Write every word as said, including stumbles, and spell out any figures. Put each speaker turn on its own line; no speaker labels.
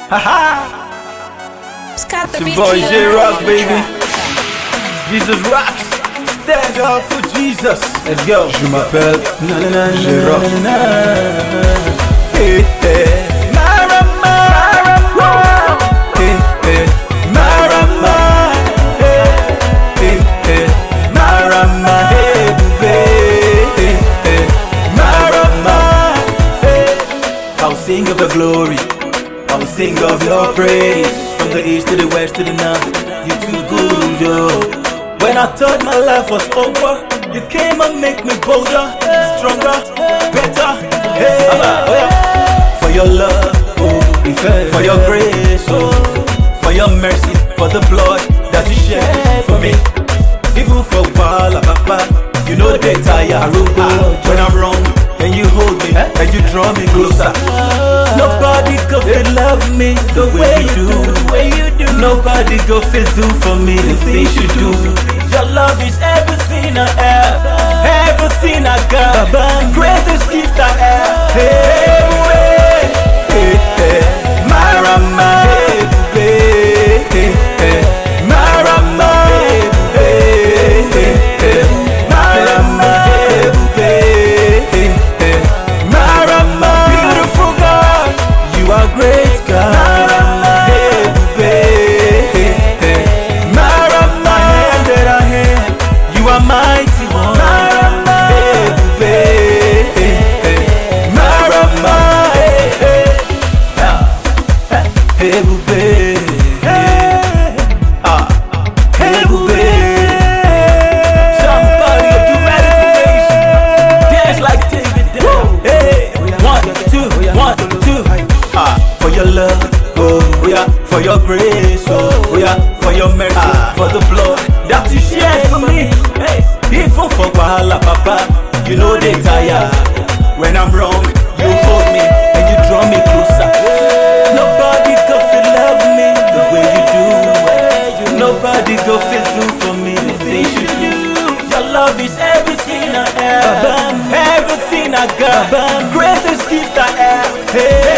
Haha!
Scott the
It's
beat
your boy
killer.
J-Rock, baby. Jesus rocks. Stand up for Jesus. Let's go. Je m'appelle J-Rock. Hey, hey. Marama. Hey, hey. Marama. Hey, hey. Marama. Hey, hey, hey. Marama. Hey. I'll sing of the glory. I will sing of your praise. From the east to the west to the north, you too good, yo. When I thought my life was over, you came and make me bolder, stronger, better. Hey, oh yeah. For your love, oh, for your grace, oh, for your mercy, for the blood that you shed for me. Even for Wala Papa, you know they tire. When I'm wrong, and you hold me, and you draw me closer. Nobody go fit love me the way you do. Nobody go fit do for me the things you do. Your love is everything I have, everything I got, greatest gift I have. Hey, hey, hey, hey. Marama, hey, hey, hey. Marama, hey, hey, hey. Marama, hey, hey, hey. Marama, beautiful God, you are great God. Mighty one, Marama, hey, hey, hey, Marama, hey, hey, hey, hey, hey, ah, hey, hey. Somebody you ready to dance, dance like David did. Hey, one, two, one, two, ah, for your love, oh yeah, for your grace, oh yeah, for your mercy, ah, for the blood that you shed for me. Even for Wala Papa, you know they tire. When I'm wrong, you hold me and you draw me closer. Nobody go feel love me the way you do. Nobody go feel do for me the things you do. Your love is everything I have, everything I got, greatest gift I have. Hey.